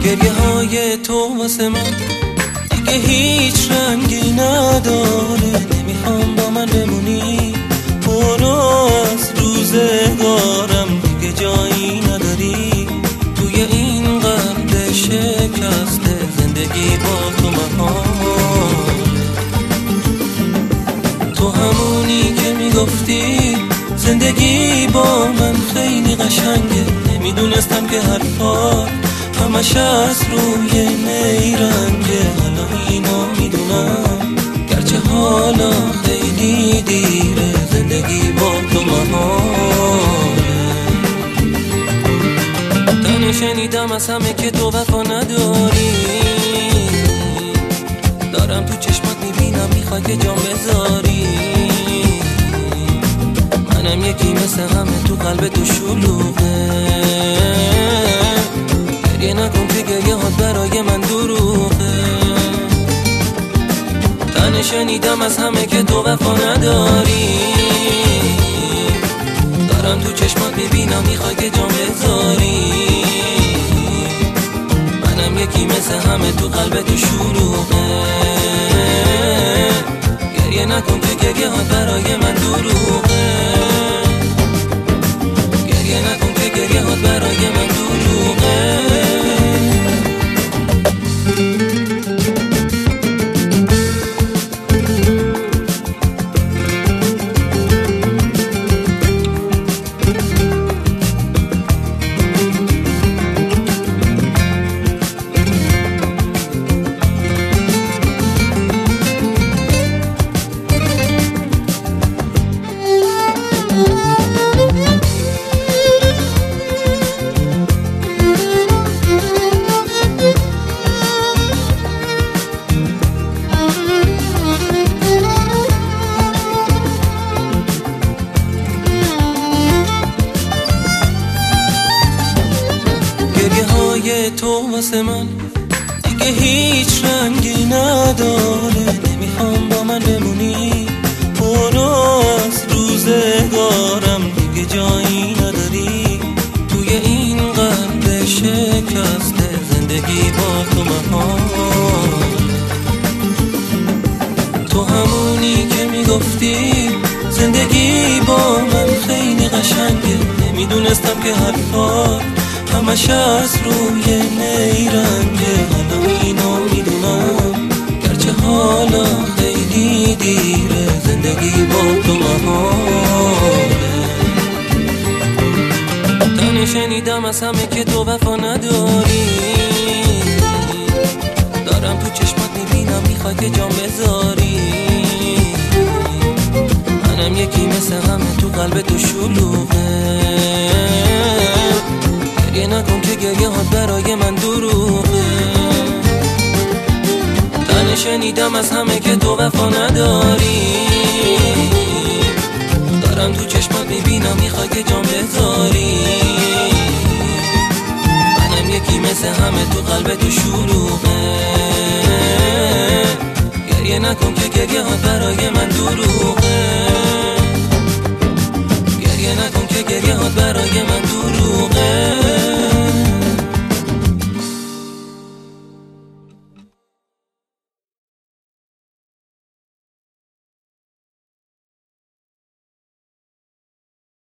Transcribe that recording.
گریه های تو واسه من دیگه هیچ رنگی نداره. نمیخوام با من بمونی، برو از روزگارم، دیگه جایی نداری توی این قلب شکسته. زندگی با تو محاله. تو همونی که میگفتی زندگی با من خیلی قشنگه. نمیدونستم که حرفات همش از روی نیرنگه. حالا اینو میدونم گرچه حالا خیلی دیره. زندگی با تو محاله. تنه شنیدم از همه که تو وفا نداری. دارم تو چشمات میبینم میخوای که جام بذاری. منم یکی مثل همه تو قلب تو شلوغه. گریه نکن که گریه هات برای من دروغه. تنه شنیدم از همه که تو وفا نداری. دارم تو چشمات میبینم میخوای که جام بذاری. منم یکی مثل همه تو قلب تو شلوغه. گریه نکن که گریه هات برای من دروغه. گریه نکن که گریه هات برای من دروغه. تو واسه من دیگه هیچ رنگی نداره. نمیخوام با من بمونی، برو از روزگارم، دیگه جایی نداری توی این قلب شکسته. زندگی با تو محاله. تو همونی که میگفتی زندگی با من خیلی قشنگه. نمیدونستم که حرفات همش از روی نیرنگه. حالا اینو میدونم گرچه حالا خیلی دیره. زندگی با تو محاله. تنه شنیدم از همه که تو وفا نداری. دارم تو چشمات میبینم میخوای که جام بذاری. منم یکی مثل همه تو قلب تو شلوغه. گریه نکن که گریه هات برای من دروغه. تنه شنیدم از همه که تو وفا نداری. دارم تو چشمات میبینم میخوای که جام بذاری. منم یکی مثل همه تو قلب تو شلوغه. گریه نکن که گریه هات برای من دروغه. گریه نکن که گریه هات برای من دروغه.